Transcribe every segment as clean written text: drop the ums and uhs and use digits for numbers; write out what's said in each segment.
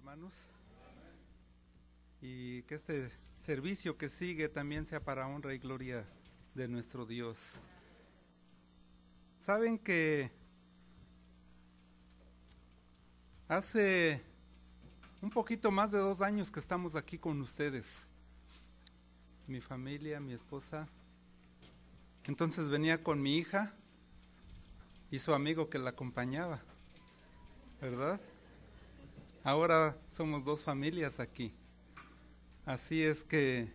hermanos, y que este servicio que sigue también sea para honra y gloria de nuestro Dios. Saben que hace un poquito más de 2 años que estamos aquí con ustedes, mi familia, mi esposa. Entonces venía con mi hija y su amigo que la acompañaba, ¿verdad? Ahora somos 2 familias aquí. Así es que,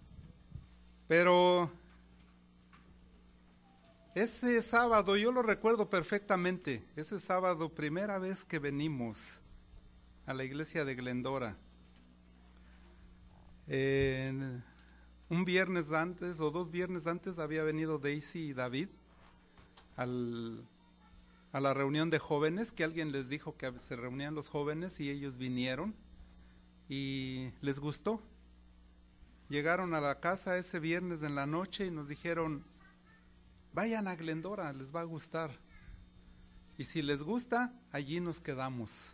pero ese sábado, yo lo recuerdo perfectamente, ese sábado, primera vez que venimos a la iglesia de Glendora. Un viernes antes o 2 viernes antes había venido Daisy y David a la reunión de jóvenes, que alguien les dijo que se reunían los jóvenes y ellos vinieron y les gustó. Llegaron a la casa ese viernes en la noche y nos dijeron, vayan a Glendora, les va a gustar. Y si les gusta, allí nos quedamos.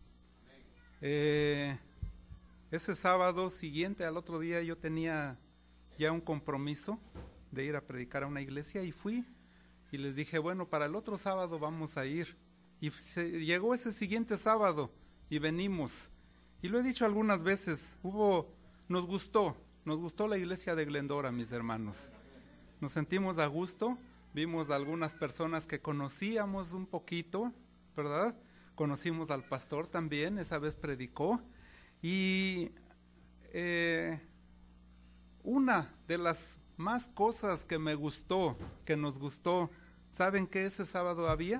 Ese sábado siguiente, al otro día, yo tenía ya un compromiso de ir a predicar a una iglesia y fui. Y les dije, bueno, para el otro sábado vamos a ir. Y llegó ese siguiente sábado y venimos. Y lo he dicho algunas veces, nos gustó la iglesia de Glendora, mis hermanos. Nos sentimos a gusto, vimos a algunas personas que conocíamos un poquito, ¿verdad? Conocimos al pastor también, esa vez predicó. Y una de las más cosas que me gustó, que nos gustó, ¿saben qué ese sábado había?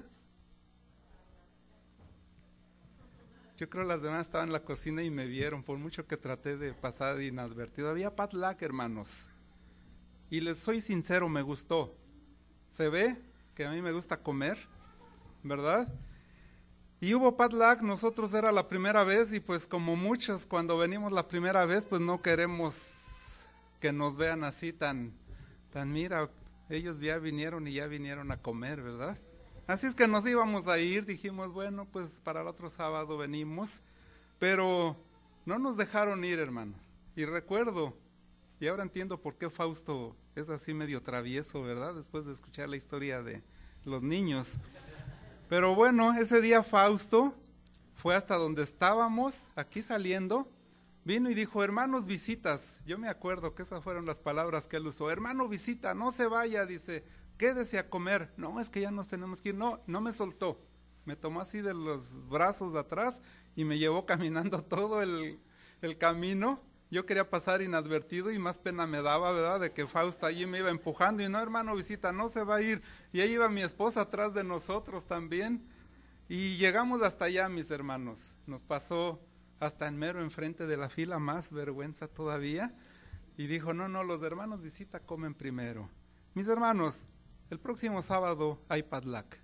Yo creo las demás estaban en la cocina y me vieron, por mucho que traté de pasar inadvertido. Había potluck, hermanos. Y les soy sincero, me gustó. Se ve que a mí me gusta comer, ¿verdad? Y hubo potluck, nosotros era la primera vez y pues como muchos cuando venimos la primera vez pues no queremos que nos vean así tan mira, ellos ya vinieron y ya vinieron a comer, ¿verdad? Así es que nos íbamos a ir, dijimos, bueno, pues para el otro sábado venimos, pero no nos dejaron ir, hermano. Y recuerdo, y ahora entiendo por qué Fausto es así medio travieso, ¿verdad? Después de escuchar la historia de los niños. Pero bueno, ese día Fausto fue hasta donde estábamos, aquí saliendo, vino y dijo, hermanos, visitas. Yo me acuerdo que esas fueron las palabras que él usó. Hermano, visita, no se vaya, dice, quédese a comer. No, es que ya nos tenemos que ir. No me soltó. Me tomó así de los brazos de atrás y me llevó caminando todo el camino. Yo quería pasar inadvertido y más pena me daba, ¿verdad? De que Fausto allí me iba empujando y no, hermano, visita, no se va a ir. Y ahí iba mi esposa atrás de nosotros también. Y llegamos hasta allá, mis hermanos. Nos pasó hasta en mero enfrente de la fila, más vergüenza todavía. Y dijo, no, los hermanos visita comen primero. Mis hermanos, el próximo sábado hay potluck.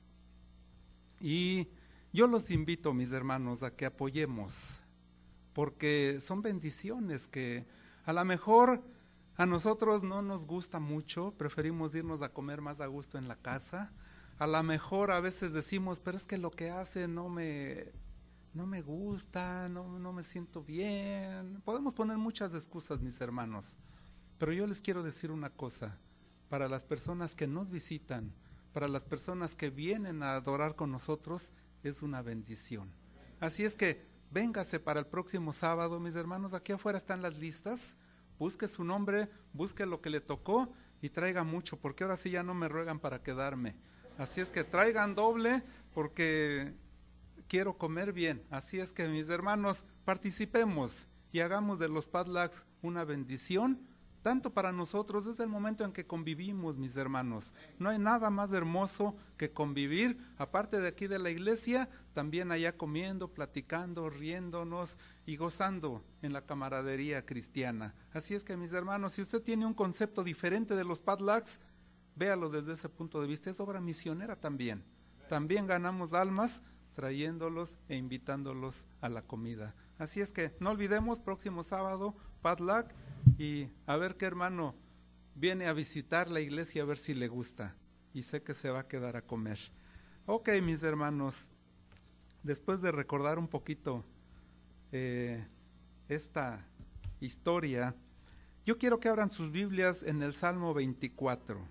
Y yo los invito, mis hermanos, a que apoyemos. Porque son bendiciones que a lo mejor a nosotros no nos gusta mucho, preferimos irnos a comer más a gusto en la casa. A lo mejor a veces decimos, pero es que lo que hace no me gusta, no me siento bien. Podemos poner muchas excusas, mis hermanos, pero yo les quiero decir una cosa, para las personas que nos visitan, para las personas que vienen a adorar con nosotros, es una bendición. Así es que véngase para el próximo sábado, mis hermanos, aquí afuera están las listas, busque su nombre, busque lo que le tocó y traiga mucho, porque ahora sí ya no me ruegan para quedarme. Así es que traigan doble, porque quiero comer bien. Así es que, mis hermanos, participemos y hagamos de los potlucks una bendición, tanto para nosotros. Es el momento en que convivimos, mis hermanos. No hay nada más hermoso que convivir, aparte de aquí de la iglesia, también allá comiendo, platicando, riéndonos y gozando en la camaradería cristiana. Así es que, mis hermanos, si usted tiene un concepto diferente de los potlucks, véalo desde ese punto de vista. Es obra misionera también. También ganamos almas trayéndolos e invitándolos a la comida. Así es que no olvidemos, próximo sábado, potluck, y a ver qué hermano viene a visitar la iglesia, a ver si le gusta, y sé que se va a quedar a comer. Ok, mis hermanos, después de recordar un poquito esta historia, yo quiero que abran sus Biblias en el Salmo 24.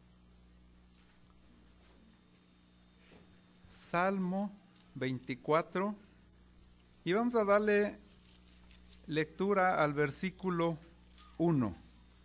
Salmo 24, y vamos a darle lectura al versículo 1.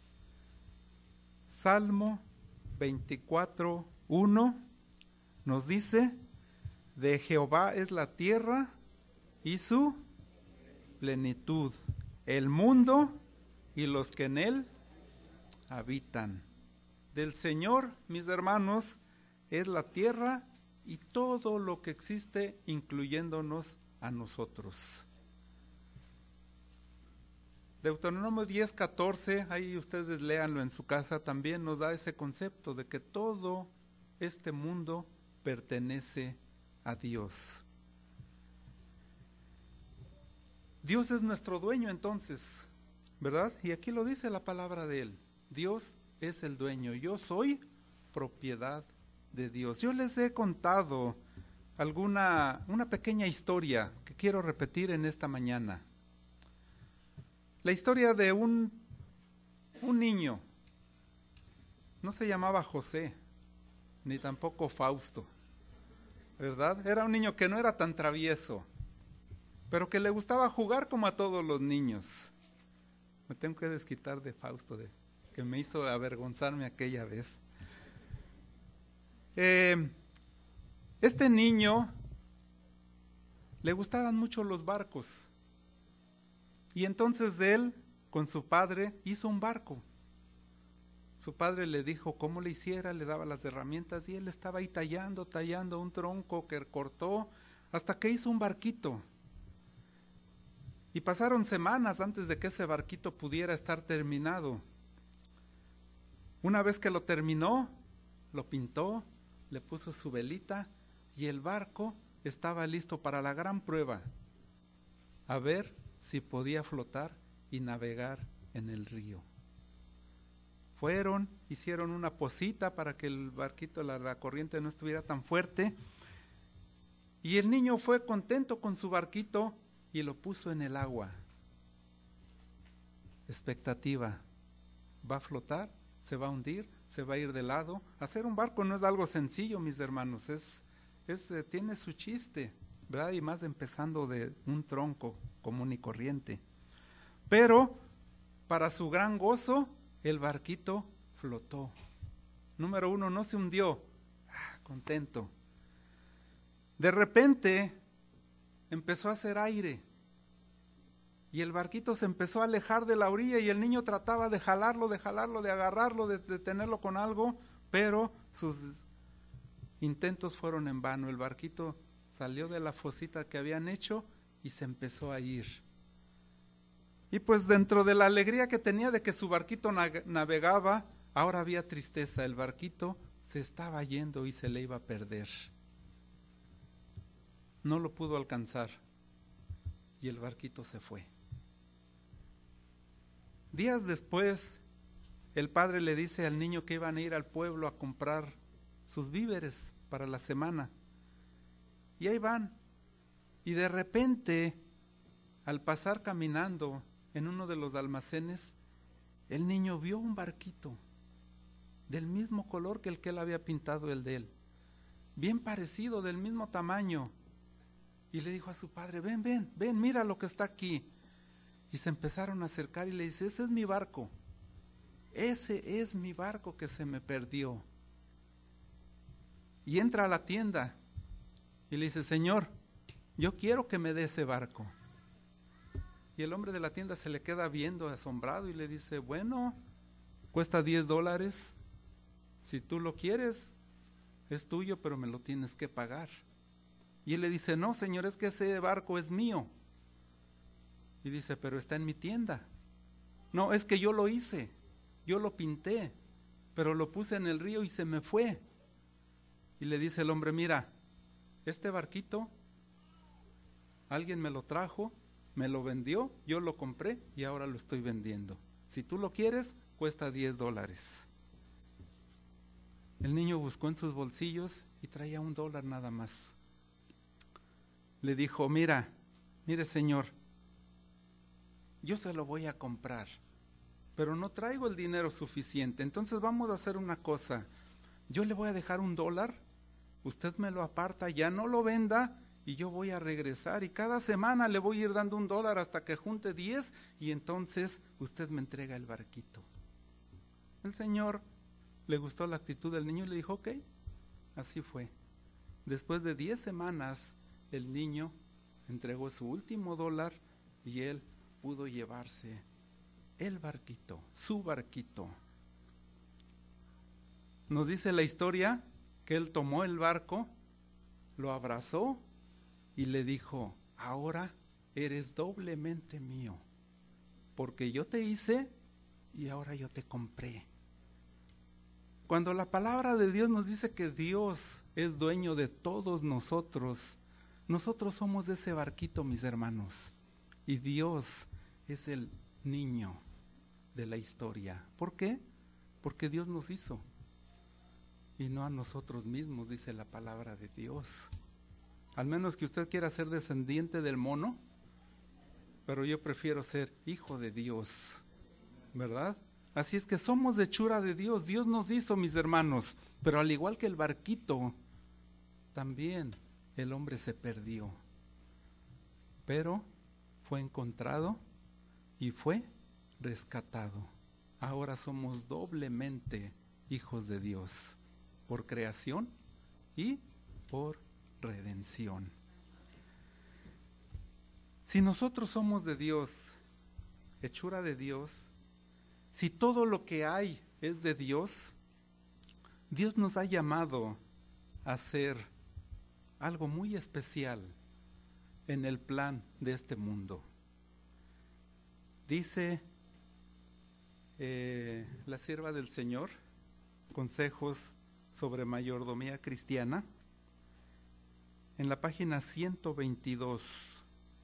Salmo 24, 1 nos dice: de Jehová es la tierra y su plenitud, el mundo y los que en él habitan. Del Señor, mis hermanos, es la tierra y todo lo que existe, incluyéndonos a nosotros. Deuteronomio 10:14, ahí ustedes léanlo en su casa, también nos da ese concepto de que todo este mundo pertenece a Dios. Dios es nuestro dueño entonces, ¿verdad? Y aquí lo dice la palabra de Él. Dios es el dueño. Yo soy propiedad de Dios. Yo les he contado una pequeña historia que quiero repetir en esta mañana. La historia de un niño. No se llamaba José, ni tampoco Fausto, ¿verdad? Era un niño que no era tan travieso, pero que le gustaba jugar como a todos los niños. Me tengo que desquitar de Fausto, que me hizo avergonzarme aquella vez. Este niño le gustaban mucho los barcos, y entonces él, con su padre, hizo un barco. Su padre le dijo cómo le hiciera, le daba las herramientas, y él estaba ahí tallando un tronco que cortó, hasta que hizo un barquito. Y pasaron semanas antes de que ese barquito pudiera estar terminado. Una vez que lo terminó, lo pintó, le puso su velita, y el barco estaba listo para la gran prueba, a ver si podía flotar y navegar en el río. Fueron, hicieron una pocita para que el barquito, la corriente no estuviera tan fuerte, y el niño fue contento con su barquito y lo puso en el agua. Expectativa: ¿va a flotar? ¿Se va a hundir? ¿Se va a ir de lado? Hacer un barco no es algo sencillo, mis hermanos, tiene su chiste, ¿verdad? Y más empezando de un tronco común y corriente. Pero para su gran gozo, el barquito flotó. Número 1, no se hundió. Contento. De repente empezó a hacer aire, y el barquito se empezó a alejar de la orilla, y el niño trataba de jalarlo, de agarrarlo, de tenerlo con algo, pero sus intentos fueron en vano. El barquito salió de la fosita que habían hecho y se empezó a ir. Y pues dentro de la alegría que tenía de que su barquito navegaba, ahora había tristeza. El barquito se estaba yendo y se le iba a perder. No lo pudo alcanzar y el barquito se fue. Días después, el padre le dice al niño que iban a ir al pueblo a comprar sus víveres para la semana. Y ahí van. Y de repente, al pasar caminando en uno de los almacenes, el niño vio un barquito del mismo color que el que él había pintado el de él, bien parecido, del mismo tamaño. Y le dijo a su padre: ven, mira lo que está aquí. Y se empezaron a acercar y le dice: ese es mi barco que se me perdió. Y entra a la tienda y le dice: señor, yo quiero que me dé ese barco. Y el hombre de la tienda se le queda viendo asombrado y le dice: bueno, cuesta $10, si tú lo quieres es tuyo, pero me lo tienes que pagar. Y él le dice: no, señor, es que ese barco es mío. Y dice: pero está en mi tienda. No, es que yo lo hice, yo lo pinté, pero lo puse en el río y se me fue. Y le dice el hombre: mira, este barquito alguien me lo trajo, me lo vendió, yo lo compré y ahora lo estoy vendiendo. Si tú lo quieres, cuesta $10. El niño buscó en sus bolsillos y traía $1 nada más. Le dijo: mire señor, yo se lo voy a comprar, pero no traigo el dinero suficiente. Entonces vamos a hacer una cosa, yo le voy a dejar $1, usted me lo aparta, ya no lo venda y yo voy a regresar y cada semana le voy a ir dando $1 hasta que junte 10 y entonces usted me entrega el barquito. El Señor le gustó la actitud del niño y le dijo, ok, así fue. Después de 10 semanas, el niño entregó su último $1 y él pudo llevarse el barquito, su barquito. Nos dice la historia que él tomó el barco, lo abrazó y le dijo, ahora eres doblemente mío, porque yo te hice y ahora yo te compré. Cuando la palabra de Dios nos dice que Dios es dueño de todos nosotros, nosotros somos de ese barquito, mis hermanos, y Dios es el niño de la historia. ¿Por qué? Porque Dios nos hizo y no a nosotros mismos, dice la palabra de Dios. Al menos que usted quiera ser descendiente del mono, pero yo prefiero ser hijo de Dios, ¿verdad? Así es que somos de hechura de Dios. Dios nos hizo, mis hermanos, pero al igual que el barquito, también el hombre se perdió, pero fue encontrado y fue rescatado. Ahora somos doblemente hijos de Dios, por creación y por redención. Si nosotros somos de Dios, hechura de Dios, si todo lo que hay es de Dios, Dios nos ha llamado a hacer algo muy especial en el plan de este mundo. Dice la sierva del Señor, Consejos sobre Mayordomía Cristiana, en la página 122.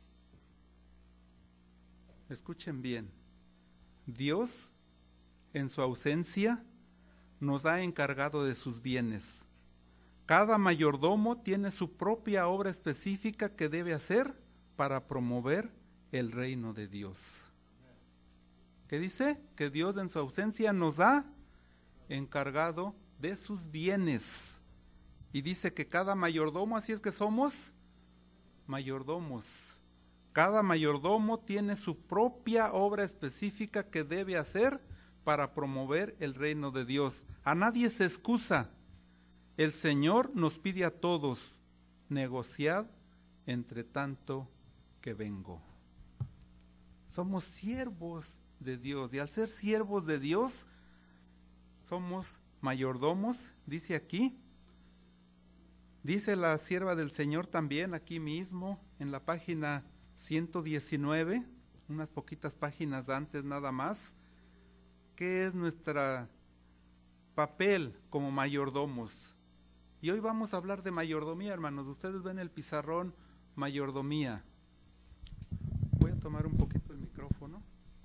Escuchen bien. Dios, en su ausencia, nos ha encargado de sus bienes. Cada mayordomo tiene su propia obra específica que debe hacer para promover el reino de Dios. ¿Qué dice? Que Dios en su ausencia nos ha encargado de sus bienes. Y dice que cada mayordomo, así es que somos mayordomos. Cada mayordomo tiene su propia obra específica que debe hacer para promover el reino de Dios. A nadie se excusa. El Señor nos pide a todos, negociad entre tanto que vengo. Somos siervos de Dios y al ser siervos de Dios, somos mayordomos, dice aquí. Dice la sierva del Señor también aquí mismo en la página 119, unas poquitas páginas antes nada más, ¿qué es nuestro papel como mayordomos? Y hoy vamos a hablar de mayordomía, hermanos. Ustedes ven el pizarrón, mayordomía. Voy a tomar un poquito el micrófono.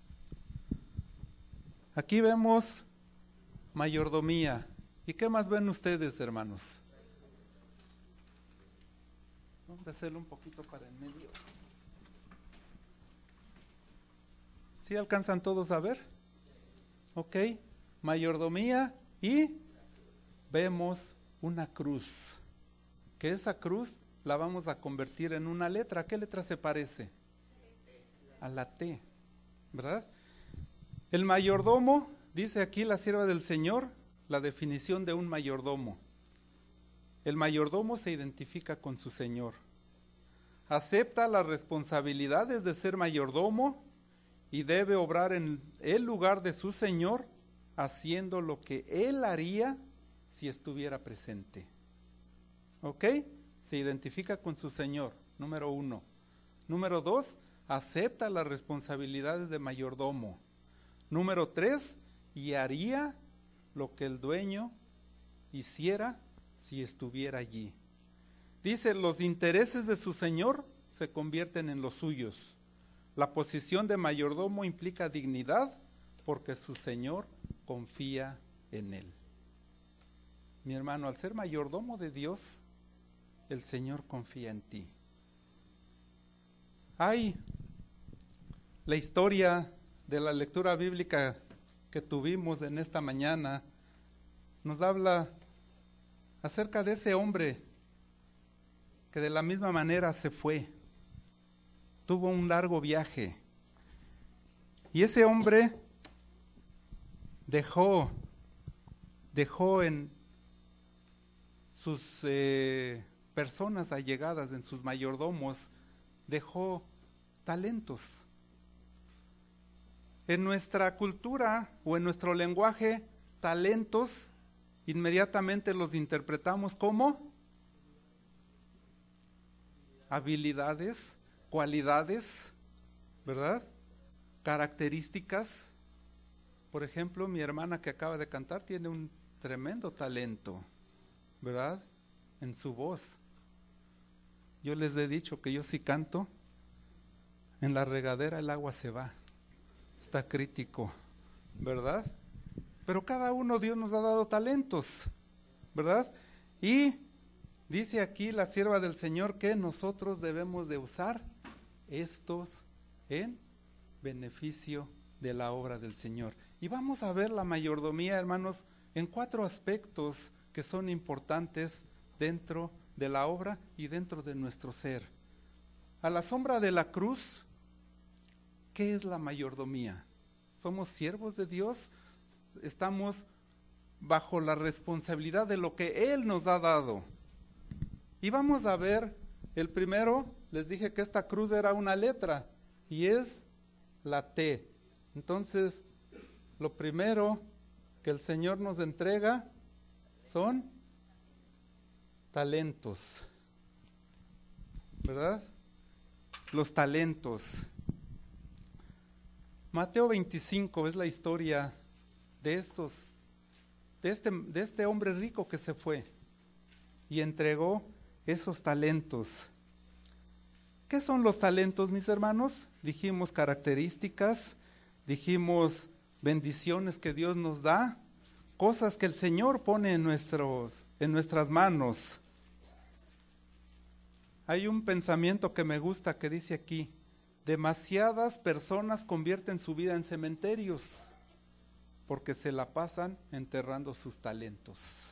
Aquí vemos mayordomía. ¿Y qué más ven ustedes, hermanos? Vamos a hacerlo un poquito para el medio. ¿Sí alcanzan todos a ver? Ok, mayordomía y vemos una cruz. Que esa cruz la vamos a convertir en una letra. ¿A qué letra se parece? A la T, ¿verdad? El mayordomo, dice aquí la sierva del Señor, la definición de un mayordomo. El mayordomo se identifica con su Señor. Acepta las responsabilidades de ser mayordomo y debe obrar en el lugar de su Señor, haciendo lo que él haría si estuviera presente. ¿Ok? Se identifica con su Señor, número 1. Número 2, acepta las responsabilidades de mayordomo. Número 3, y haría lo que el dueño hiciera si estuviera allí. Dice, los intereses de su Señor se convierten en los suyos. La posición de mayordomo implica dignidad porque su Señor confía en él. Mi hermano, al ser mayordomo de Dios, el Señor confía en ti. Hay La historia de la lectura bíblica que tuvimos en esta mañana nos habla acerca de ese hombre que de la misma manera se fue, tuvo un largo viaje, y ese hombre dejó en sus personas allegadas, en sus mayordomos, dejó talentos. En nuestra cultura o en nuestro lenguaje, talentos inmediatamente los interpretamos como habilidades, cualidades, ¿verdad? Características. Por ejemplo, mi hermana que acaba de cantar tiene un tremendo talento, ¿verdad? En su voz. Yo les he dicho que yo sí canto, en la regadera el agua se va. Está crítico, ¿verdad? Pero cada uno Dios nos ha dado talentos, ¿verdad? Y dice aquí la sierva del Señor que nosotros debemos de usar estos en beneficio de la obra del Señor. Y vamos a ver la mayordomía, hermanos, en 4 aspectos que son importantes dentro de la obra y dentro de nuestro ser. A la sombra de la cruz, ¿qué es la mayordomía? ¿Somos siervos de Dios? Estamos bajo la responsabilidad de lo que Él nos ha dado. Y vamos a ver, el primero, les dije que esta cruz era una letra, y es la T. Entonces, lo primero que el Señor nos entrega son talentos, ¿verdad? Los talentos. Mateo 25 es la historia de este hombre rico que se fue y entregó esos talentos. ¿Qué son los talentos, mis hermanos? Dijimos características, dijimos bendiciones que Dios nos da, cosas que el Señor pone en nuestras manos. Hay un pensamiento que me gusta que dice aquí: demasiadas personas convierten su vida en cementerios porque se la pasan enterrando sus talentos.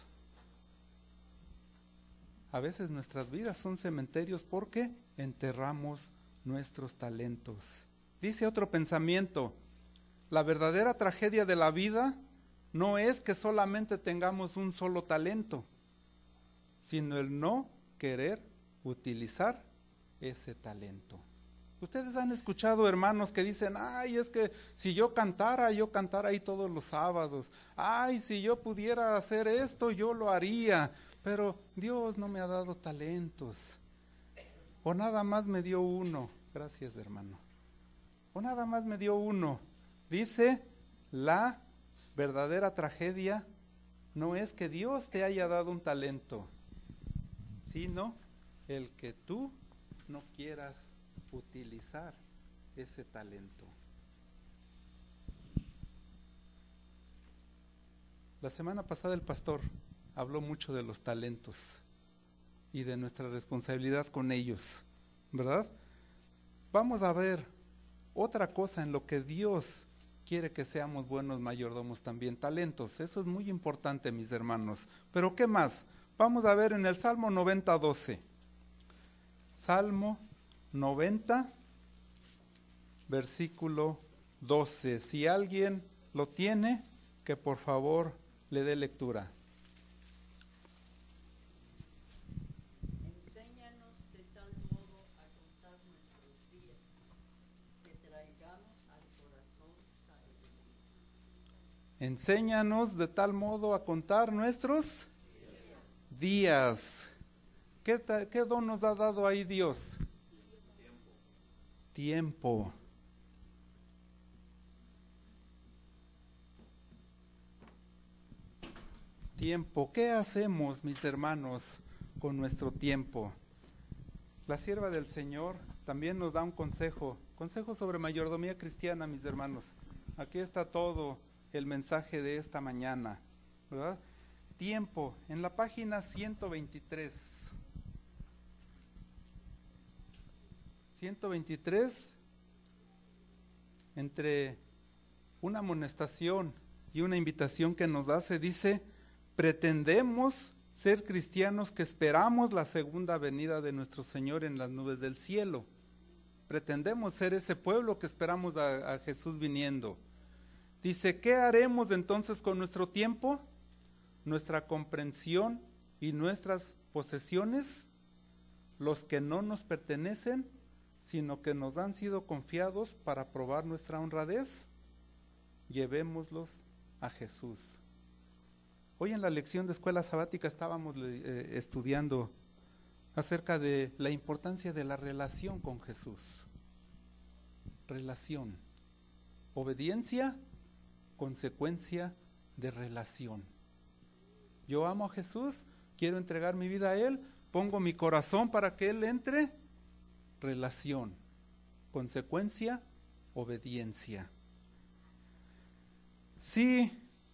A veces nuestras vidas son cementerios porque enterramos nuestros talentos. Dice otro pensamiento: la verdadera tragedia de la vida no es que solamente tengamos un solo talento, sino el no querer utilizar ese talento. Ustedes han escuchado hermanos que dicen: ay, es que si yo cantara ahí todos los sábados. Ay, si yo pudiera hacer esto, yo lo haría. Pero Dios no me ha dado talentos. O nada más me dio uno. Gracias, hermano. O nada más me dio uno. Dice, la verdadera tragedia no es que Dios te haya dado un talento, sino el que tú no quieras utilizar ese talento. La semana pasada el pastor habló mucho de los talentos y de nuestra responsabilidad con ellos, ¿verdad? Vamos a ver otra cosa en lo que Dios quiere que seamos buenos mayordomos también, talentos. Eso es muy importante, mis hermanos. Pero ¿qué más? Vamos a ver en el Salmo 90:12. Salmo 90, versículo 12. Si alguien lo tiene, que por favor le dé lectura. Enséñanos de tal modo a contar nuestros días, que traigamos al corazón sabiduría. Enséñanos de tal modo a contar nuestros días. ¿Qué don nos ha dado ahí Dios? Tiempo. Tiempo. ¿Qué hacemos, mis hermanos, con nuestro tiempo? La sierva del Señor también nos da un consejo sobre mayordomía cristiana, mis hermanos. Aquí está todo el mensaje de esta mañana, ¿verdad? Tiempo, en la página 123. 123, entre una amonestación y una invitación que nos hace, dice, pretendemos ser cristianos que esperamos la segunda venida de nuestro Señor en las nubes del cielo. Pretendemos ser ese pueblo que esperamos a Jesús viniendo. Dice, ¿qué haremos entonces con nuestro tiempo? Nuestra comprensión y nuestras posesiones, los que no nos pertenecen, sino que nos han sido confiados para probar nuestra honradez, llevémoslos a Jesús. Hoy en la lección de escuela sabática estábamos estudiando acerca de la importancia de la relación con Jesús. Relación. Obediencia, consecuencia de relación. Yo amo a Jesús, quiero entregar mi vida a Él, pongo mi corazón para que Él entre. Relación. Consecuencia, obediencia. Sí,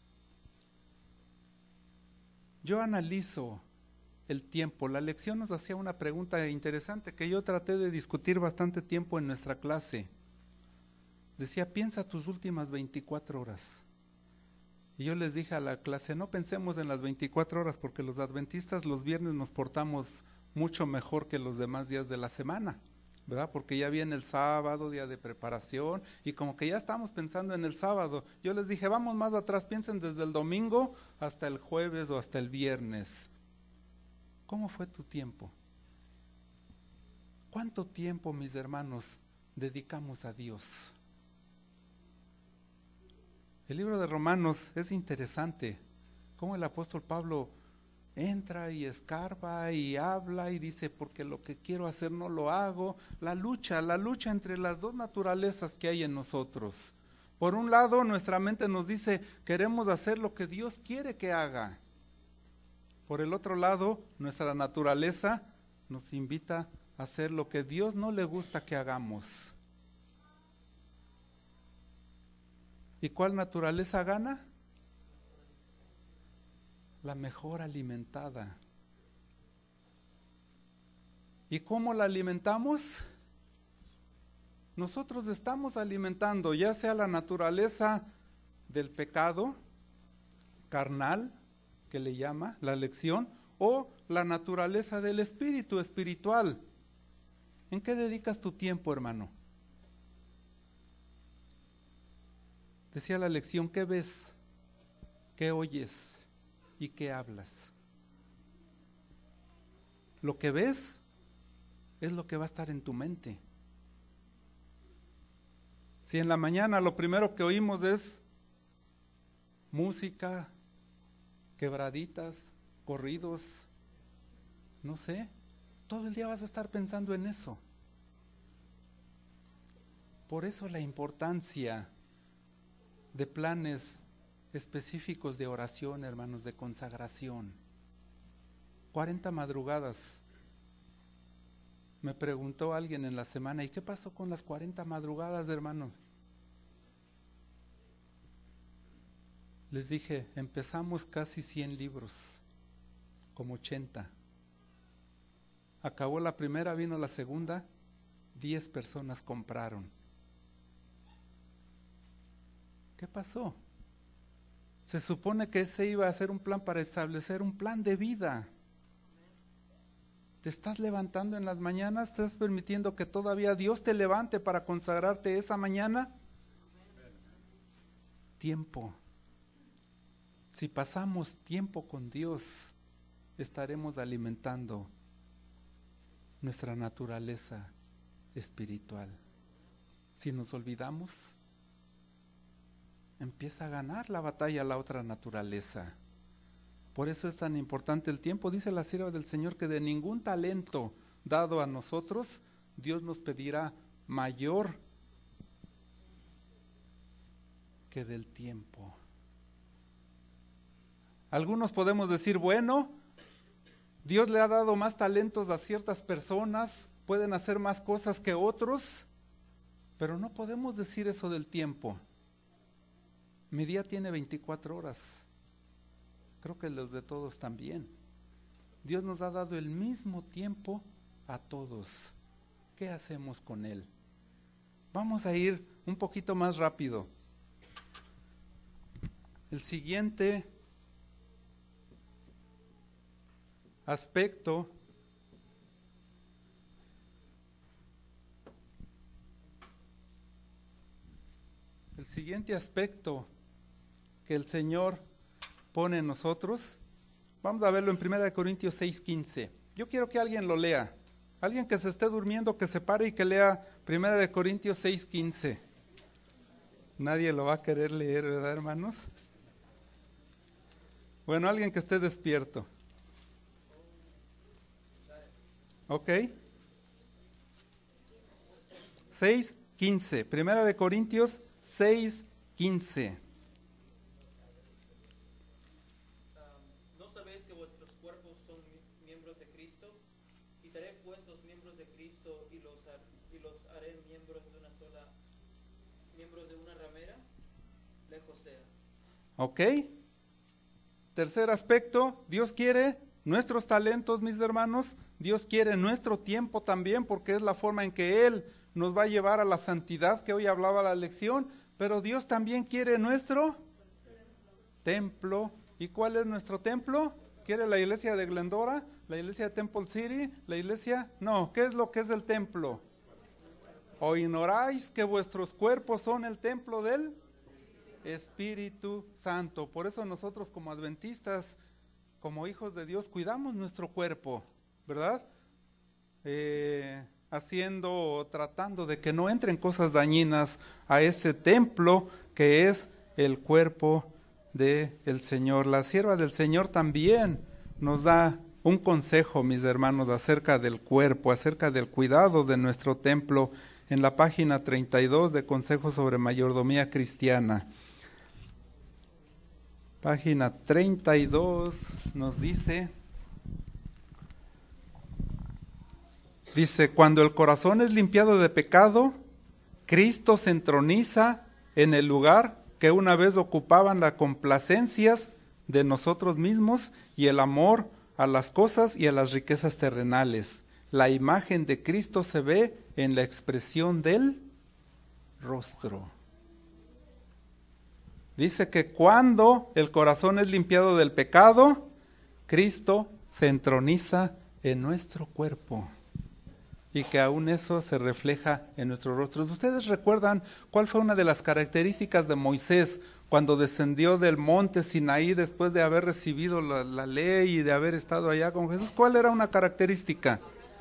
yo analizo el tiempo. La lección nos hacía una pregunta interesante que yo traté de discutir bastante tiempo en nuestra clase. Decía, piensa tus últimas 24 horas. Y yo les dije a la clase, no pensemos en las 24 horas porque los adventistas los viernes nos portamos mucho mejor que los demás días de la semana, ¿verdad? Porque ya viene el sábado, día de preparación, y como que ya estamos pensando en el sábado. Yo les dije, vamos más atrás, piensen desde el domingo hasta el jueves o hasta el viernes. ¿Cómo fue tu tiempo? ¿Cuánto tiempo, mis hermanos, dedicamos a Dios? El libro de Romanos es interesante, cómo el apóstol Pablo entra y escarba y habla y dice, porque lo que quiero hacer no lo hago. La lucha entre las dos naturalezas que hay en nosotros. Por un lado, nuestra mente nos dice, queremos hacer lo que Dios quiere que haga. Por el otro lado, nuestra naturaleza nos invita a hacer lo que Dios no le gusta que hagamos. ¿Y cuál naturaleza gana? La mejor alimentada. ¿Y cómo la alimentamos? Nosotros estamos alimentando ya sea la naturaleza del pecado carnal, que le llama la lección, o la naturaleza del espíritu espiritual. ¿En qué dedicas tu tiempo, hermano? Decía la lección, ¿qué ves? ¿Qué oyes? ¿Y qué hablas? Lo que ves es lo que va a estar en tu mente. Si en la mañana lo primero que oímos es música, quebraditas, corridos, no sé, todo el día vas a estar pensando en eso. Por eso la importancia de planes específicos de oración, hermanos, de consagración. 40 madrugadas. Me preguntó alguien en la semana, ¿y qué pasó con las 40 madrugadas, hermanos? Les dije, empezamos casi 100 libros, como 80. Acabó la primera, vino la segunda, 10 personas compraron. ¿Qué pasó? Se supone que ese iba a ser un plan para establecer un plan de vida. ¿Te estás levantando en las mañanas? ¿Estás permitiendo que todavía Dios te levante para consagrarte esa mañana? Tiempo. Si pasamos tiempo con Dios, estaremos alimentando nuestra naturaleza espiritual. Si nos olvidamos, empieza a ganar la batalla la otra naturaleza. Por eso es tan importante el tiempo. Dice la sierva del Señor que de ningún talento dado a nosotros, Dios nos pedirá mayor que del tiempo. Algunos podemos decir, bueno, Dios le ha dado más talentos a ciertas personas, pueden hacer más cosas que otros, pero no podemos decir eso del tiempo. Mi día tiene 24 horas. Creo que los de todos también. Dios nos ha dado el mismo tiempo a todos. ¿Qué hacemos con él? Vamos a ir un poquito más rápido. El siguiente aspecto que el Señor pone en nosotros, vamos a verlo en 1 Corintios 6:15. Yo quiero que alguien lo lea. Alguien que se esté durmiendo, que se pare y que lea 1 Corintios 6:15. Nadie lo va a querer leer, ¿verdad, hermanos? Bueno, alguien que esté despierto. ¿Ok? 6:15. 1 Corintios 6:15. ¿No sabéis que vuestros cuerpos son miembros de Cristo? Quitaré pues los miembros de Cristo y los haré miembros de una ramera, lejos sea. ¿Ok? Tercer aspecto, Dios quiere nuestros talentos, mis hermanos. Dios quiere nuestro tiempo también, porque es la forma en que Él nos va a llevar a la santidad que hoy hablaba la lección. Pero Dios también quiere nuestro templo. ¿Y cuál es nuestro templo? ¿Quiere la iglesia de Glendora? ¿La iglesia de Temple City? ¿La iglesia? No, ¿qué es lo que es el templo? ¿O ignoráis que vuestros cuerpos son el templo del Espíritu Santo? Por eso nosotros como adventistas, como hijos de Dios, cuidamos nuestro cuerpo, ¿verdad? Tratando de que no entren cosas dañinas a ese templo que es el cuerpo del Señor. La sierva del Señor también nos da un consejo, mis hermanos, acerca del cuerpo, acerca del cuidado de nuestro templo, en la página 32 de Consejos sobre Mayordomía Cristiana. Página 32 nos dice, cuando el corazón es limpiado de pecado, Cristo se entroniza en el lugar que una vez ocupaban las complacencias de nosotros mismos y el amor a las cosas y a las riquezas terrenales. La imagen de Cristo se ve en la expresión del rostro. Dice que cuando el corazón es limpiado del pecado, Cristo se entroniza en nuestro cuerpo. Y que aún eso se refleja en nuestros rostros. ¿Ustedes recuerdan cuál fue una de las características de Moisés cuando descendió del monte Sinaí después de haber recibido la ley y de haber estado allá con Jesús? ¿Cuál era una característica?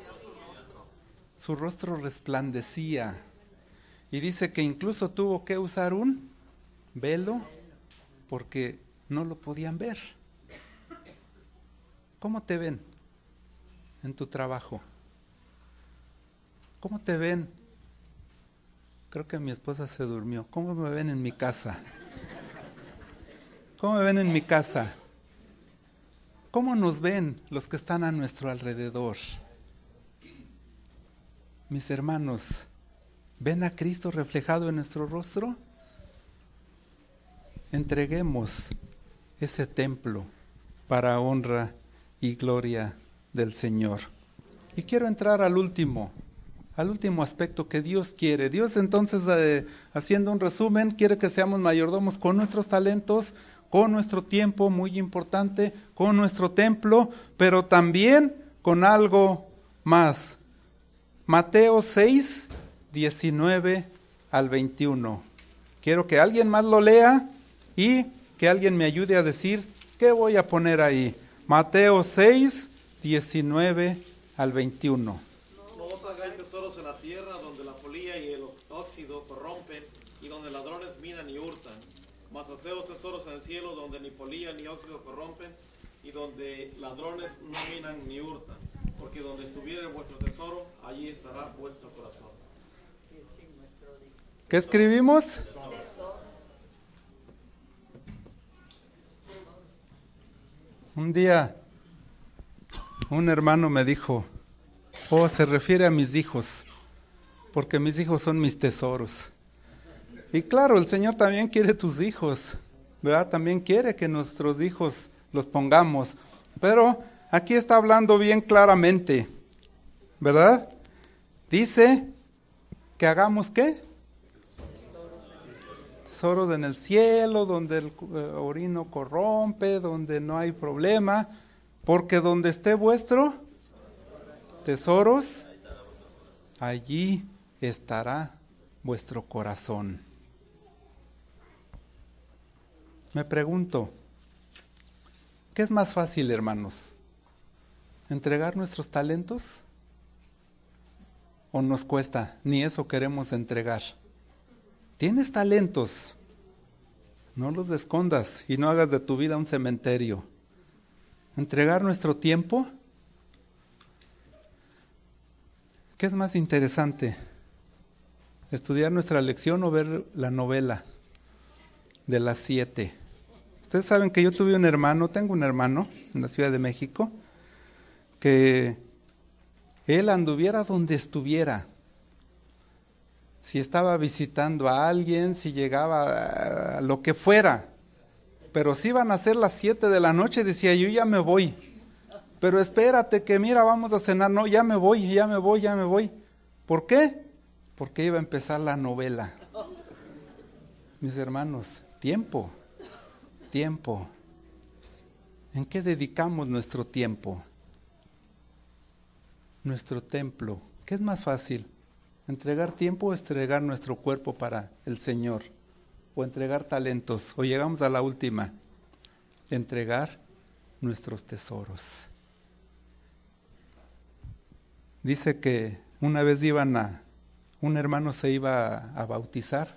Su rostro resplandecía. Y dice que incluso tuvo que usar un velo porque no lo podían ver. ¿Cómo te ven en tu trabajo? ¿Cómo te ven? Creo que mi esposa se durmió. ¿Cómo me ven en mi casa? ¿Cómo me ven en mi casa? ¿Cómo nos ven los que están a nuestro alrededor? Mis hermanos, ¿ven a Cristo reflejado en nuestro rostro? Entreguemos ese templo para honra y gloria del Señor. Y quiero entrar al último aspecto que Dios quiere. Dios entonces, haciendo un resumen, quiere que seamos mayordomos con nuestros talentos, con nuestro tiempo, muy importante, con nuestro templo, pero también con algo más. Mateo 6, 19 al 21. Quiero que alguien más lo lea y que alguien me ayude a decir qué voy a poner ahí. Mateo 6, 19 al 21. No os hagáis tesoros en la tierra donde la polilla y el óxido corrompen y donde ladrones minan y hurtan. Mas haceos tesoros en el cielo donde ni polilla ni óxido corrompen y donde ladrones no minan ni hurtan. Porque donde estuviere vuestro tesoro, allí estará vuestro corazón. ¿Qué escribimos? Un día un hermano me dijo, se refiere a mis hijos, porque mis hijos son mis tesoros. Y claro, el Señor también quiere tus hijos, ¿verdad? También quiere que nuestros hijos los pongamos, pero aquí está hablando bien claramente, ¿verdad? Dice que hagamos ¿qué? tesoros en el cielo, donde el oro no corrompe, donde no hay problema, porque donde esté vuestro tesoros, allí estará vuestro corazón. Me pregunto, ¿qué es más fácil, hermanos? ¿Entregar nuestros talentos? ¿O nos cuesta? Ni eso queremos entregar. Tienes talentos, no los escondas y no hagas de tu vida un cementerio. ¿Entregar nuestro tiempo? ¿Qué es más interesante? ¿Estudiar nuestra lección o ver la novela de las 7? Ustedes saben que yo tengo un hermano en la Ciudad de México, que él anduviera donde estuviera. Si estaba visitando a alguien, si llegaba a lo que fuera. Pero si iban a ser las 7 de la noche, decía yo ya me voy. Pero espérate que mira, vamos a cenar. No, ya me voy. ¿Por qué? Porque iba a empezar la novela. Mis hermanos, tiempo. ¿En qué dedicamos nuestro tiempo? Nuestro templo. ¿Qué es más fácil? ¿Entregar tiempo o entregar nuestro cuerpo para el Señor? ¿O entregar talentos? O llegamos a la última, entregar nuestros tesoros. Dice que una vez un hermano se iba a bautizar,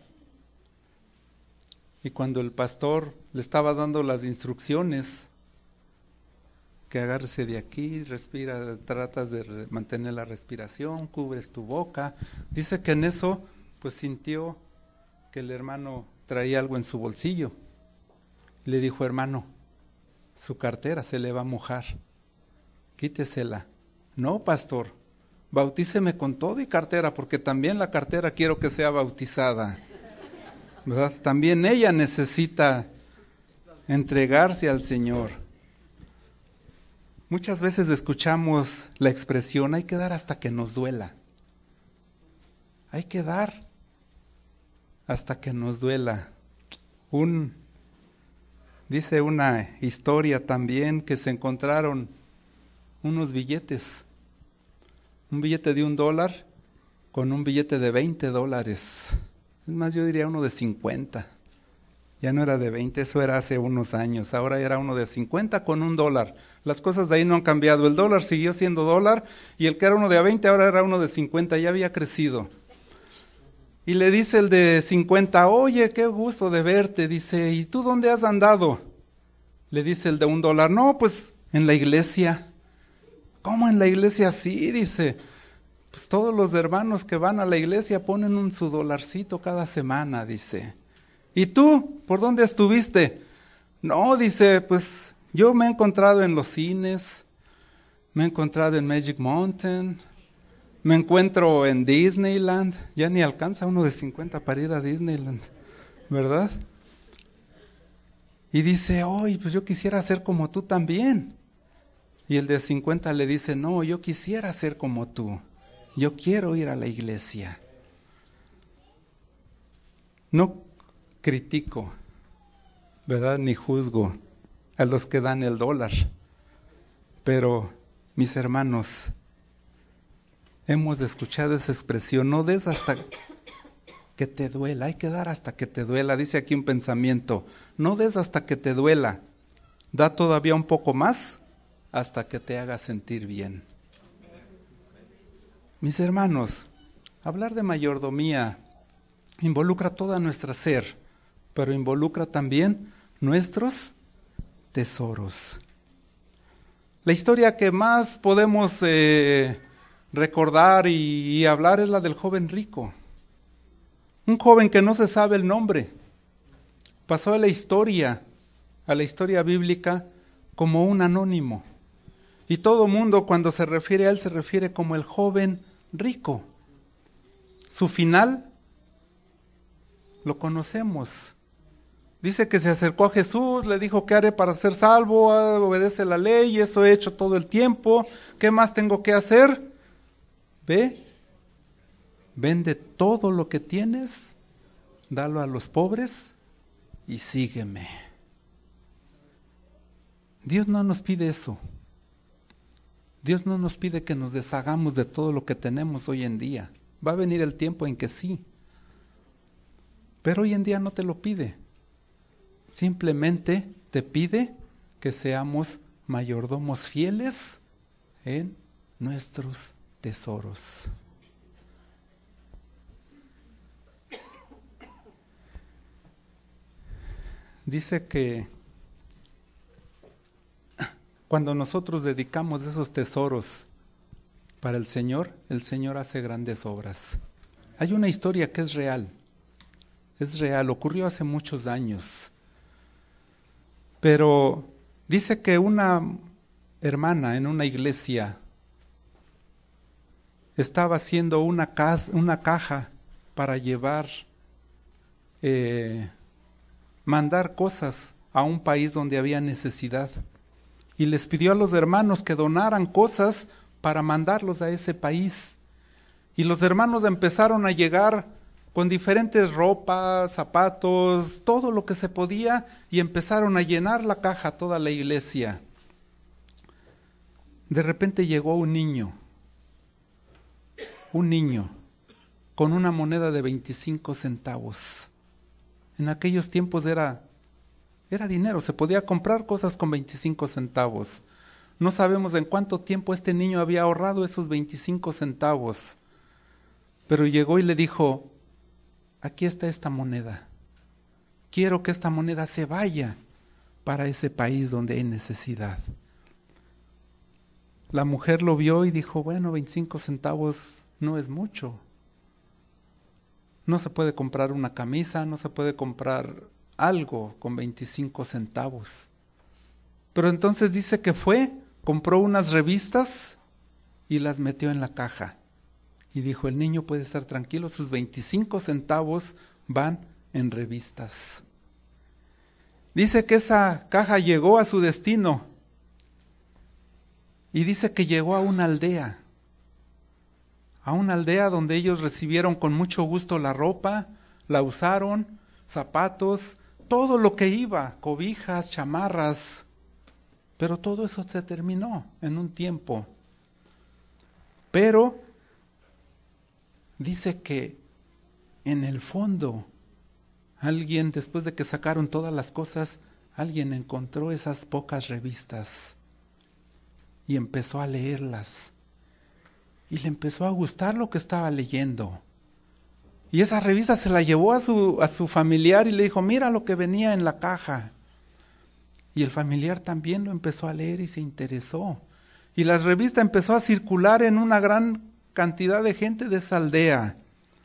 y cuando el pastor le estaba dando las instrucciones, que agárrese de aquí, respira, tratas de mantener la respiración, cubres tu boca. Dice que en eso, pues sintió que el hermano traía algo en su bolsillo. Le dijo, hermano, su cartera se le va a mojar, quítesela. No, pastor, bautíceme con todo y cartera, porque también la cartera quiero que sea bautizada, ¿verdad? También ella necesita entregarse al Señor. Muchas veces escuchamos la expresión, hay que dar hasta que nos duela. Hay que dar hasta que nos duela. Dice una historia también que se encontraron unos billetes. Un billete de $1 con un billete de $20. Es más, yo diría uno de 50. Ya no era de 20, eso era hace unos años. Ahora era uno de 50 con $1. Las cosas de ahí no han cambiado. El dólar siguió siendo dólar y el que era uno de 20 ahora era uno de 50. Ya había crecido. Y le dice el de 50, oye, qué gusto de verte. Dice, ¿y tú dónde has andado? Le dice el de $1, no, pues en la iglesia. ¿Cómo en la iglesia? Sí, dice, pues todos los hermanos que van a la iglesia ponen su dolarcito cada semana, dice. ¿Y tú? ¿Por dónde estuviste? No, dice, pues yo me he encontrado en los cines, me he encontrado en Magic Mountain, me encuentro en Disneyland. Ya ni alcanza uno de 50 para ir a Disneyland, ¿verdad? Y dice, oye, pues yo quisiera ser como tú también. Y el de 50 le dice, no, yo quisiera ser como tú. Yo quiero ir a la iglesia. No critico, ¿verdad? Ni juzgo a los que dan el dólar. Pero, mis hermanos, hemos escuchado esa expresión, no des hasta que te duela, hay que dar hasta que te duela. Dice aquí un pensamiento, no des hasta que te duela, da todavía un poco más hasta que te haga sentir bien. Mis hermanos, hablar de mayordomía involucra toda nuestra ser, pero involucra también nuestros tesoros. La historia que más podemos recordar y hablar es la del joven rico. Un joven que no se sabe el nombre. Pasó a la historia bíblica como un anónimo. Y todo mundo cuando se refiere a él se refiere como el joven rico. Su final lo conocemos. Dice que se acercó a Jesús, le dijo, ¿qué haré para ser salvo? Obedece la ley, eso he hecho todo el tiempo. ¿Qué más tengo que hacer? Ve, vende todo lo que tienes, dalo a los pobres y sígueme. Dios no nos pide eso. Dios no nos pide que nos deshagamos de todo lo que tenemos hoy en día. Va a venir el tiempo en que sí. Pero hoy en día no te lo pide. Simplemente te pide que seamos mayordomos fieles en nuestros tesoros. Dice que cuando nosotros dedicamos esos tesoros para el Señor hace grandes obras. Hay una historia que es real, ocurrió hace muchos años, pero dice que una hermana en una iglesia estaba haciendo una caja para llevar, mandar cosas a un país donde había necesidad. Y les pidió a los hermanos que donaran cosas para mandarlos a ese país. Y los hermanos empezaron a llegar con diferentes ropas, zapatos, todo lo que se podía, y empezaron a llenar la caja toda la iglesia. De repente llegó un niño con una moneda de 25 centavos. En aquellos tiempos era dinero, se podía comprar cosas con 25 centavos. No sabemos en cuánto tiempo este niño había ahorrado esos 25 centavos. Pero llegó y le dijo, aquí está esta moneda. Quiero que esta moneda se vaya para ese país donde hay necesidad. La mujer lo vio y dijo, bueno, 25 centavos no es mucho. No se puede comprar una camisa, no se puede comprar algo con 25 centavos. Pero entonces dice que compró unas revistas y las metió en la caja. Y dijo, el niño puede estar tranquilo, sus 25 centavos van en revistas. Dice que esa caja llegó a su destino. Y dice que llegó a una aldea donde ellos recibieron con mucho gusto la ropa, la usaron, zapatos, todo lo que iba, cobijas, chamarras, pero todo eso se terminó en un tiempo. Pero dice que en el fondo, alguien, después de que sacaron todas las cosas, alguien encontró esas pocas revistas y empezó a leerlas. Y le empezó a gustar lo que estaba leyendo. Y esa revista se la llevó a su familiar y le dijo, mira lo que venía en la caja. Y el familiar también lo empezó a leer y se interesó. Y la revista empezó a circular en una gran cantidad de gente de esa aldea.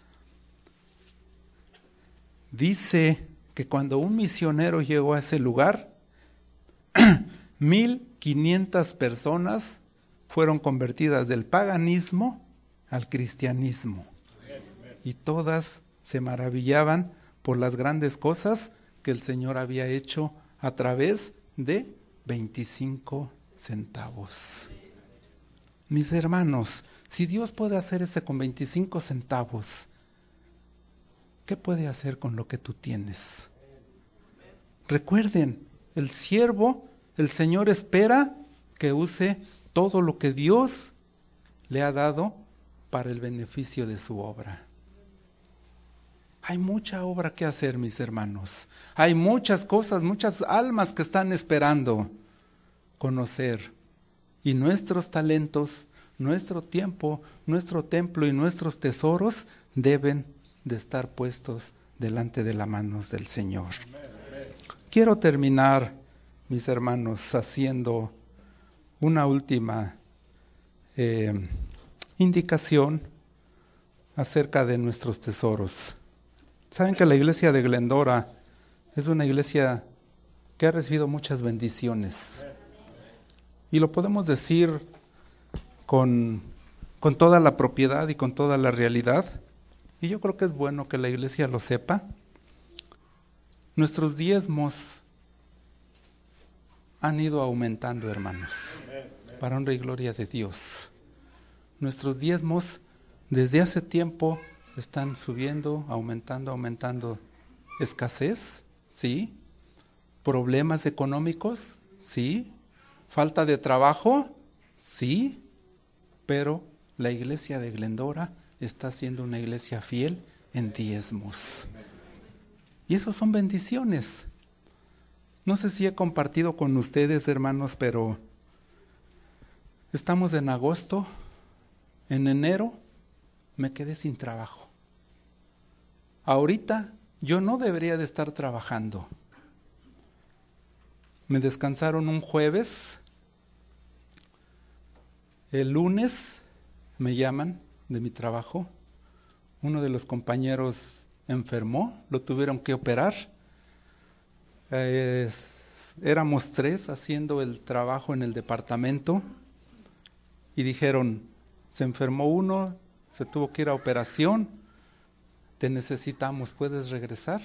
Dice que cuando un misionero llegó a ese lugar, 1,500 personas fueron convertidas del paganismo al cristianismo. Y todas se maravillaban por las grandes cosas que el Señor había hecho a través de 25 centavos. Mis hermanos, si Dios puede hacer eso con 25 centavos, ¿qué puede hacer con lo que tú tienes? Recuerden, el Señor espera que use todo lo que Dios le ha dado para el beneficio de su obra. Hay mucha obra que hacer, mis hermanos. Hay muchas cosas, muchas almas que están esperando conocer. Y nuestros talentos, nuestro tiempo, nuestro templo y nuestros tesoros deben de estar puestos delante de las manos del Señor. Quiero terminar, mis hermanos, haciendo una última indicación acerca de nuestros tesoros. Saben que la iglesia de Glendora es una iglesia que ha recibido muchas bendiciones. Y lo podemos decir con toda la propiedad y con toda la realidad. Y yo creo que es bueno que la iglesia lo sepa. Nuestros diezmos han ido aumentando, hermanos, para honra y gloria de Dios. Nuestros diezmos desde hace tiempo están subiendo, aumentando. Escasez, Sí. ¿Problemas económicos? Sí. ¿Falta de trabajo? Sí. Pero la iglesia de Glendora está siendo una iglesia fiel en diezmos. Y eso son bendiciones. No sé si he compartido con ustedes, hermanos, pero estamos en agosto. En enero me quedé sin trabajo. Ahorita yo no debería de estar trabajando. Me descansaron un jueves. El lunes me llaman de mi trabajo. Uno de los compañeros enfermó, lo tuvieron que operar. Éramos 3 haciendo el trabajo en el departamento y dijeron, se enfermó uno, se tuvo que ir a operación, te necesitamos, ¿puedes regresar?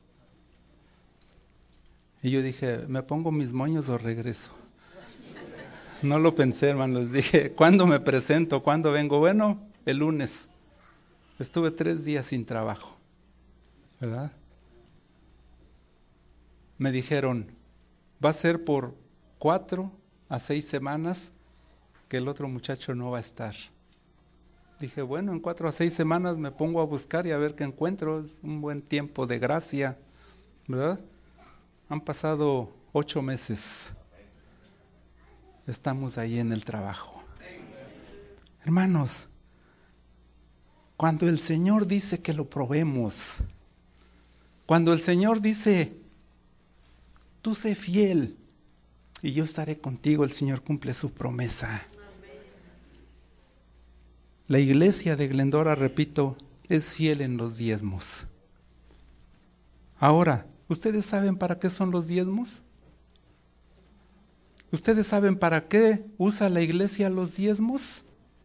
Y yo dije, ¿me pongo mis moños o regreso? No lo pensé, hermanos, dije, ¿cuándo me presento? ¿Cuándo vengo? Bueno, el lunes. Estuve 3 días sin trabajo, ¿verdad? Me dijeron, va a ser por 4 a 6 semanas que el otro muchacho no va a estar. Dije, bueno, en 4 a 6 semanas me pongo a buscar y a ver qué encuentro. Es un buen tiempo de gracia, ¿verdad? Han pasado 8 meses. Estamos ahí en el trabajo. Hermanos, cuando el Señor dice que lo probemos, cuando el Señor dice, tú sé fiel y yo estaré contigo, el Señor cumple su promesa. La iglesia de Glendora, repito, es fiel en los diezmos. Ahora, ¿ustedes saben para qué son los diezmos? ¿Ustedes saben para qué usa la iglesia los diezmos?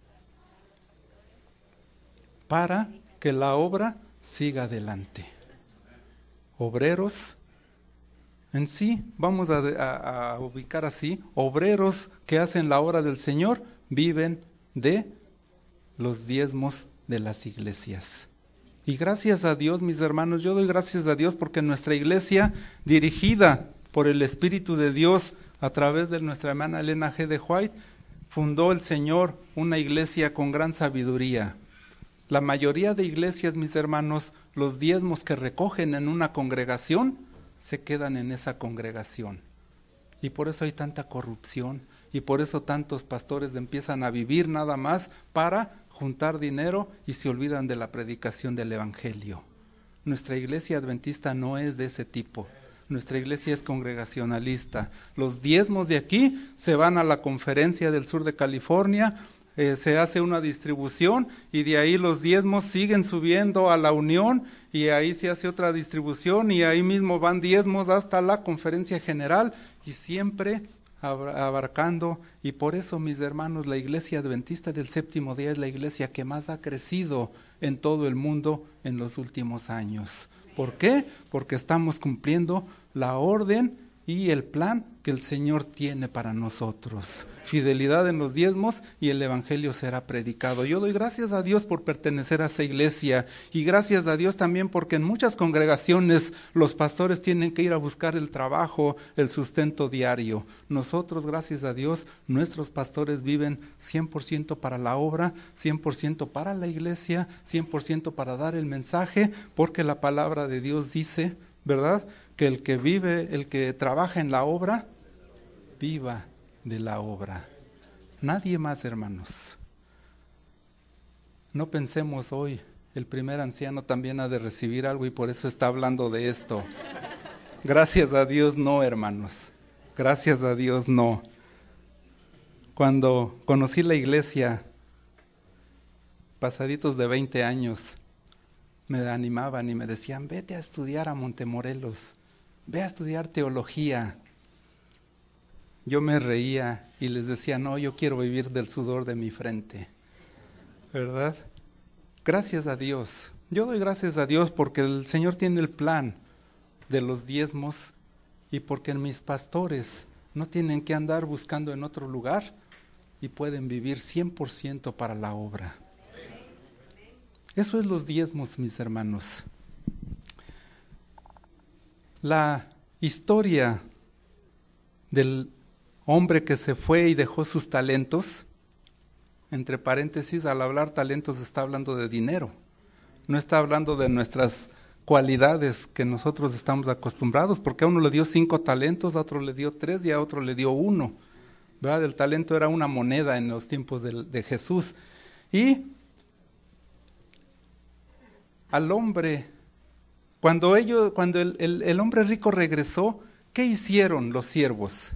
Para que la obra siga adelante. Obreros, en sí, vamos a ubicar así, obreros que hacen la obra del Señor viven de los diezmos de las iglesias. Y gracias a Dios, mis hermanos, yo doy gracias a Dios porque nuestra iglesia, dirigida por el Espíritu de Dios a través de nuestra hermana Elena G. de White, fundó el Señor una iglesia con gran sabiduría. La mayoría de iglesias, mis hermanos, los diezmos que recogen en una congregación se quedan en esa congregación. Y por eso hay tanta corrupción y por eso tantos pastores empiezan a vivir nada más para juntar dinero y se olvidan de la predicación del evangelio. Nuestra iglesia adventista no es de ese tipo. Nuestra iglesia es congregacionalista. Los diezmos de aquí se van a la conferencia del sur de California, se hace una distribución y de ahí los diezmos siguen subiendo a la unión y ahí se hace otra distribución y ahí mismo van diezmos hasta la conferencia general y siempre abarcando. Y por eso, mis hermanos, la iglesia adventista del séptimo día es la iglesia que más ha crecido en todo el mundo en los últimos años. ¿Por qué? Porque estamos cumpliendo la orden y el plan que el Señor tiene para nosotros. Fidelidad en los diezmos y el evangelio será predicado. Yo doy gracias a Dios por pertenecer a esa iglesia y gracias a Dios también porque en muchas congregaciones los pastores tienen que ir a buscar el trabajo, el sustento diario. Nosotros, gracias a Dios, nuestros pastores viven 100% para la obra, 100% para la iglesia, 100% para dar el mensaje, porque la palabra de Dios dice, ¿verdad?, que el que vive, el que trabaja en la obra, viva de la obra. Nadie más, hermanos. No pensemos hoy, el primer anciano también ha de recibir algo y por eso está hablando de esto. Gracias a Dios no, hermanos. Gracias a Dios no. Cuando conocí la iglesia, pasaditos de 20 años, me animaban y me decían, vete a estudiar a Montemorelos, ve a estudiar teología. Yo me reía y les decía, no, yo quiero vivir del sudor de mi frente, ¿verdad? Gracias a Dios. Yo doy gracias a Dios porque el Señor tiene el plan de los diezmos y porque mis pastores no tienen que andar buscando en otro lugar y pueden vivir 100% para la obra. Eso es los diezmos, mis hermanos. la historia del hombre que se fue y dejó sus talentos, entre paréntesis, al hablar talentos está hablando de dinero, no está hablando de nuestras cualidades que nosotros estamos acostumbrados, porque a uno le dio 5 talentos, a otro le dio 3 y a otro le dio 1, ¿verdad? El talento era una moneda en los tiempos de Jesús. Y al hombre, cuando el hombre rico regresó, ¿qué hicieron los siervos?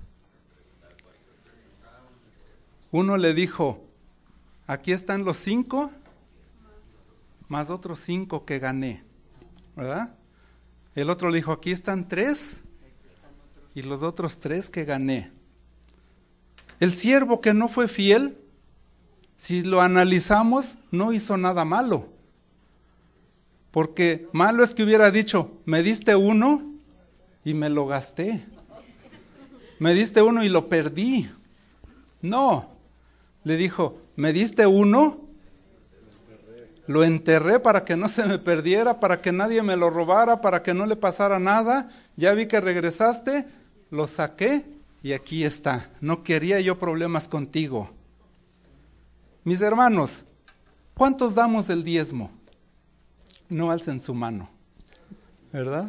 Uno le dijo, aquí están los 5, más otros 5 que gané, ¿verdad? El otro le dijo, aquí están 3, y los otros 3 que gané. El siervo que no fue fiel, si lo analizamos, no hizo nada malo. Porque malo es que hubiera dicho, me diste 1 y me lo gasté. Me diste 1 y lo perdí. No, le dijo, me diste 1, lo enterré para que no se me perdiera, para que nadie me lo robara, para que no le pasara nada. Ya vi que regresaste, lo saqué y aquí está. No quería yo problemas contigo. Mis hermanos, ¿cuántos damos el diezmo? No alcen su mano, ¿verdad?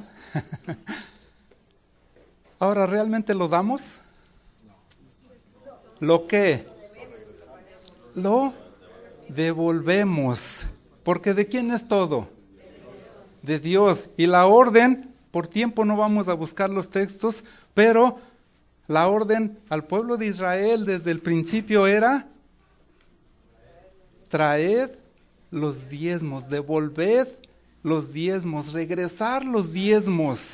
Ahora, ¿realmente lo damos? ¿Lo qué? Lo devolvemos. Porque ¿de quién es todo? De Dios. Y la orden, por tiempo no vamos a buscar los textos, pero la orden al pueblo de Israel desde el principio era: traed los diezmos, devolved los diezmos, regresar los diezmos.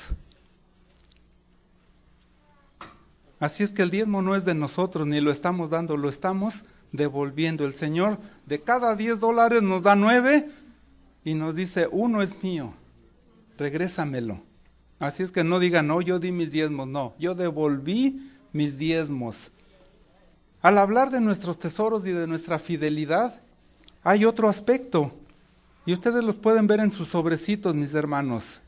Así es que el diezmo no es de nosotros, ni lo estamos dando, lo estamos devolviendo. El Señor de cada $10 nos da 9 y nos dice, 1 es mío, regrésamelo. Así es que no digan, no, yo di mis diezmos, no, yo devolví mis diezmos. Al hablar de nuestros tesoros y de nuestra fidelidad, hay otro aspecto, y ustedes los pueden ver en sus sobrecitos, mis hermanos.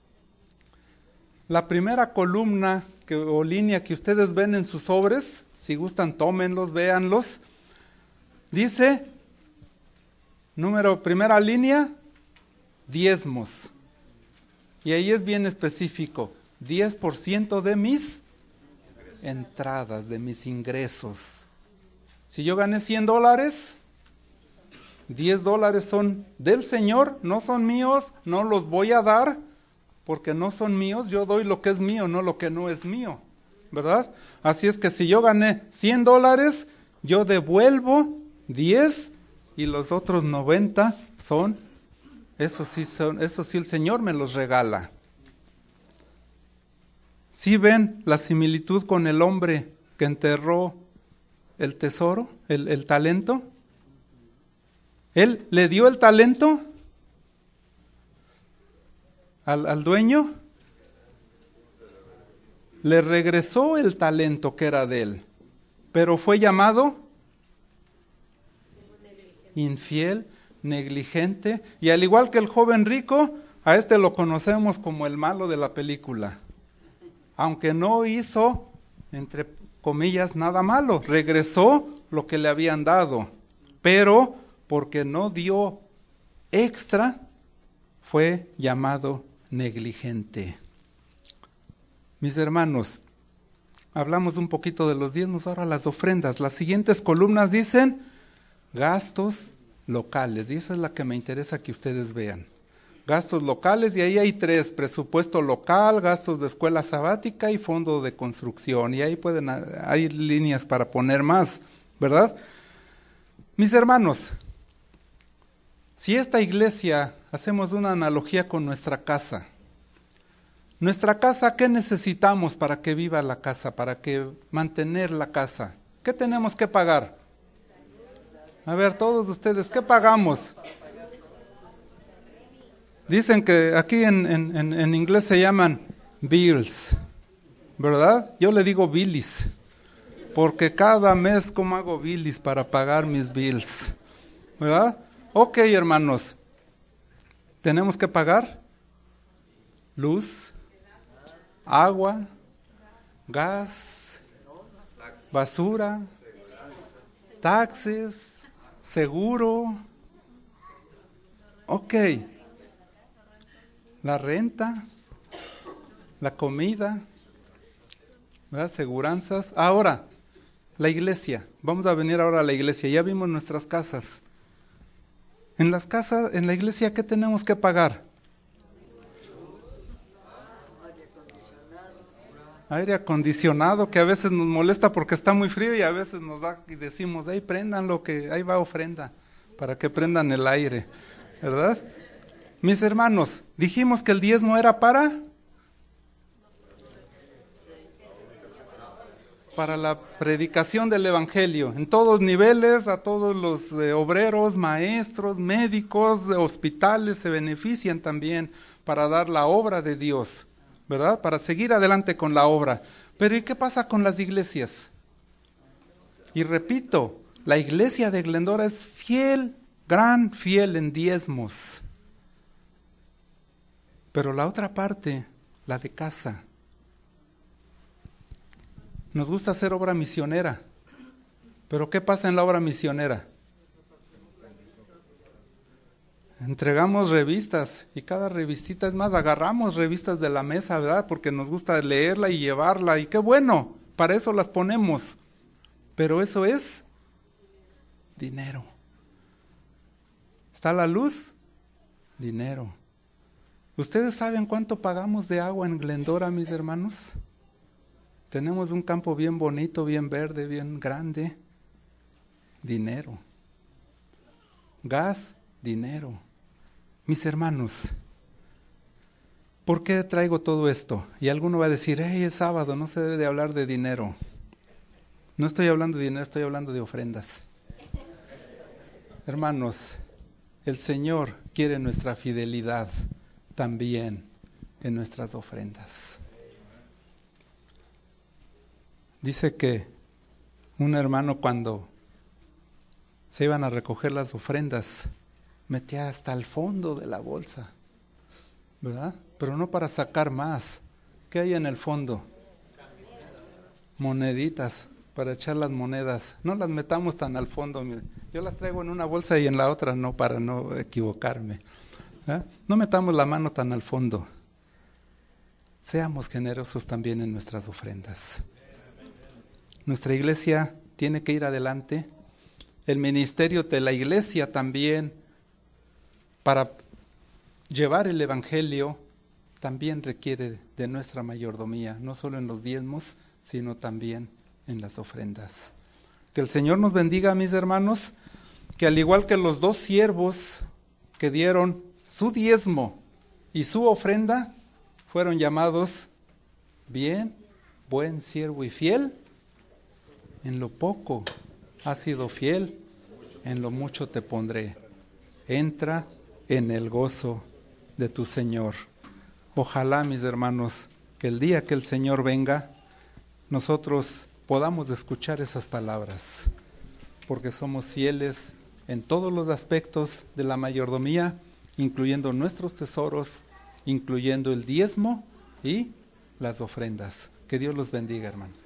La primera columna o línea que ustedes ven en sus sobres, si gustan tómenlos, véanlos, dice, primera línea, diezmos. Y ahí es bien específico, 10% de mis entradas, de mis ingresos. Si yo gané $100, $10 son del Señor, no son míos, no los voy a dar, porque no son míos, yo doy lo que es mío, no lo que no es mío, ¿verdad? Así es que si yo gané $100, yo devuelvo 10 y los otros 90 son, eso sí el Señor me los regala. ¿Sí ven la similitud con el hombre que enterró el tesoro, el talento? Él le dio el talento al dueño, le regresó el talento que era de él, pero fue llamado infiel, negligente, y al igual que el joven rico, a este lo conocemos como el malo de la película. Aunque no hizo, entre comillas, nada malo, regresó lo que le habían dado, pero porque no dio extra, fue llamado negligente. Mis hermanos, hablamos un poquito de los diezmos, ahora las ofrendas. Las siguientes columnas dicen gastos locales, y esa es la que me interesa que ustedes vean. Gastos locales, y ahí hay 3, presupuesto local, gastos de escuela sabática y fondo de construcción, y ahí hay líneas para poner más, ¿verdad? Mis hermanos, si esta iglesia, hacemos una analogía con nuestra casa, ¿qué necesitamos para que viva la casa, para que mantener la casa? ¿Qué tenemos que pagar? A ver, todos ustedes, ¿qué pagamos? Dicen que aquí en inglés se llaman bills, ¿verdad? Yo le digo bilis, porque cada mes, ¿cómo hago bilis para pagar mis bills? ¿Verdad? Ok, hermanos, tenemos que pagar luz, agua, gas, basura, taxes, seguro. Ok. La renta, la comida, ¿verdad? Seguranzas. Ahora, la iglesia. Vamos a venir ahora a la iglesia. Ya vimos nuestras casas. En las casas, en la iglesia, ¿qué tenemos que pagar? Aire acondicionado, que a veces nos molesta porque está muy frío y a veces nos da y decimos, ahí prendan lo que, ahí va ofrenda, para que prendan el aire, ¿verdad? Mis hermanos, dijimos que el diezmo era para la predicación del evangelio, en todos niveles, a todos los obreros, maestros, médicos, hospitales se benefician también para dar la obra de Dios, ¿verdad? Para seguir adelante con la obra. Pero ¿y qué pasa con las iglesias? Y repito, la iglesia de Glendora es fiel, gran fiel en diezmos. Pero la otra parte, la de casa, nos gusta hacer obra misionera. Pero ¿qué pasa en la obra misionera? Entregamos revistas y cada revistita, es más, agarramos revistas de la mesa, ¿verdad? Porque nos gusta leerla y llevarla y qué bueno, para eso las ponemos. Pero eso es dinero. ¿Está la luz? Dinero. ¿Ustedes saben cuánto pagamos de agua en Glendora, mis hermanos? Tenemos un campo bien bonito, bien verde, bien grande. Dinero. Gas, dinero. Mis hermanos, ¿por qué traigo todo esto? Y alguno va a decir, hey, es sábado, no se debe de hablar de dinero. No estoy hablando de dinero, estoy hablando de ofrendas. Hermanos, el Señor quiere nuestra fidelidad también en nuestras ofrendas. Dice que un hermano cuando se iban a recoger las ofrendas, metía hasta el fondo de la bolsa, ¿verdad? Pero no para sacar más. ¿Qué hay en el fondo? Moneditas, para echar las monedas. No las metamos tan al fondo. Yo las traigo en una bolsa y en la otra no, para no equivocarme. No metamos la mano tan al fondo. Seamos generosos también en nuestras ofrendas. Nuestra iglesia tiene que ir adelante. El ministerio de la iglesia también, para llevar el evangelio, también requiere de nuestra mayordomía, no solo en los diezmos, sino también en las ofrendas. Que el Señor nos bendiga, mis hermanos, que al igual que los dos siervos que dieron su diezmo y su ofrenda, fueron llamados, bien, buen siervo y fiel, en lo poco has sido fiel, en lo mucho te pondré. Entra en el gozo de tu Señor. Ojalá, mis hermanos, que el día que el Señor venga, nosotros podamos escuchar esas palabras, porque somos fieles en todos los aspectos de la mayordomía, incluyendo nuestros tesoros, incluyendo el diezmo y las ofrendas. Que Dios los bendiga, hermanos.